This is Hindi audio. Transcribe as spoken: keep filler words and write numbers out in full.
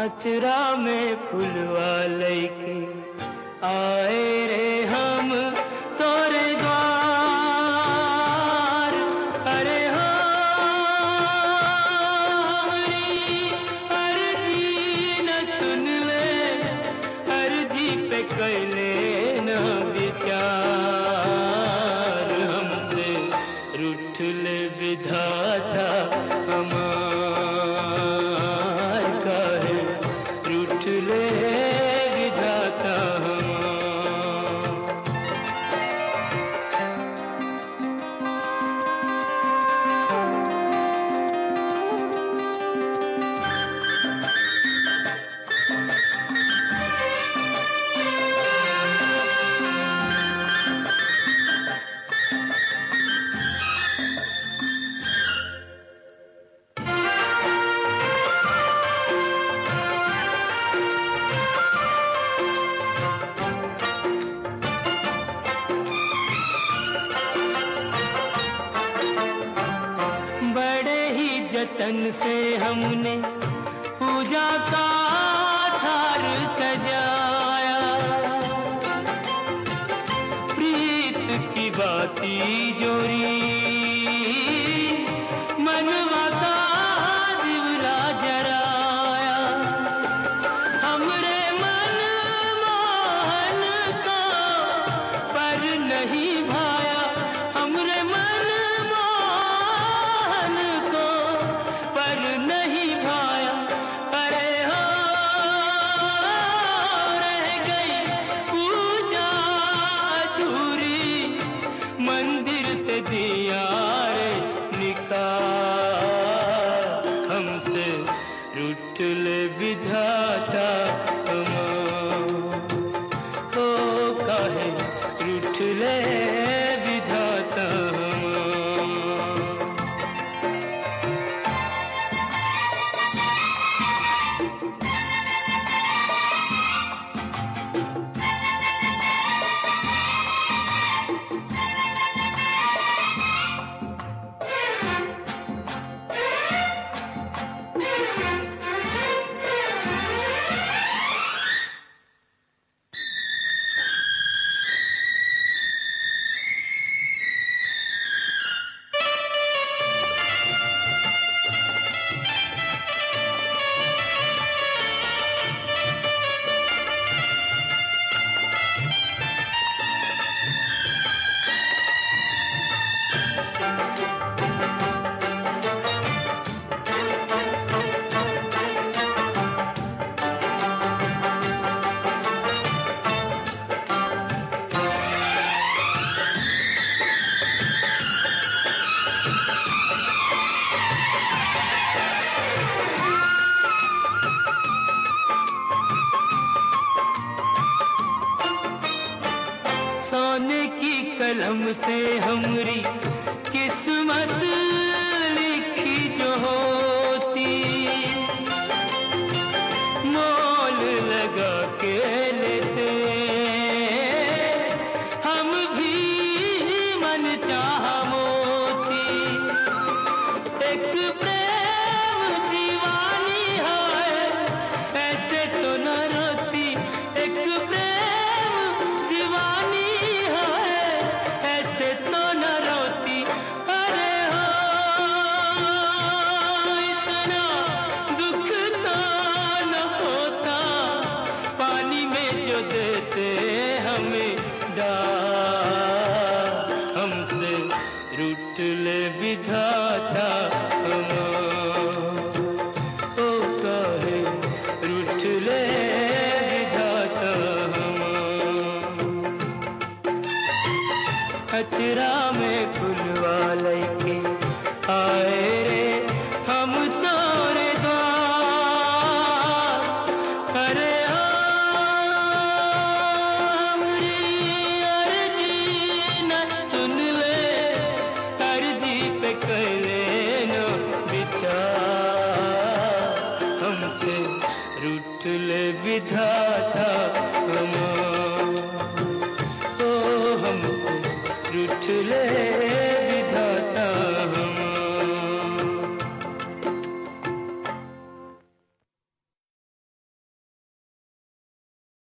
अचरा में फुलवा लैके आए रे हम तोरे द्वार। अरे हो हमरी अर्जी न सुन ले, अर्जी पे कैले न विचार। हमसे रूठ ले विधाता हमार, काहे रूठ ले विधाता हमार। जतन से हमने पूजा का थार सजाया, प्रीत की बाती जोरी मनवा का दिवरा जराया। हमरे मन मोहन को पर नहीं भाया, हमरे मन नहीं भाया। अरे हो रह गई पूजा अधूरी, मंदिर से दिया रे निकाल। हमसे रूठ ले विधाता हमार, ओ काहे रूठ ले विधाता हमार। सोने की कलम से हमरी किस्मत लिखी जो होती, मोल लगा के लेते हम भी मन चाह मोती। एक प्रेम दीवानी है ऐसे तो न रोती, एक प्रेम दीवानी तो न रोती। अरे हो इतना दुख तो न होता, पानी में जो देते हमें डाल। हमसे रूठ ले विधाता हमार, ओ काहे रूठ ले विधाता हमार। अचरा में फुलवा लैके आए रे हम तोरे द्वार। अरे हमरी अर्जी न सुन ले, अर्जी पे कैले न विचार। हमसे रूठ ले विधाता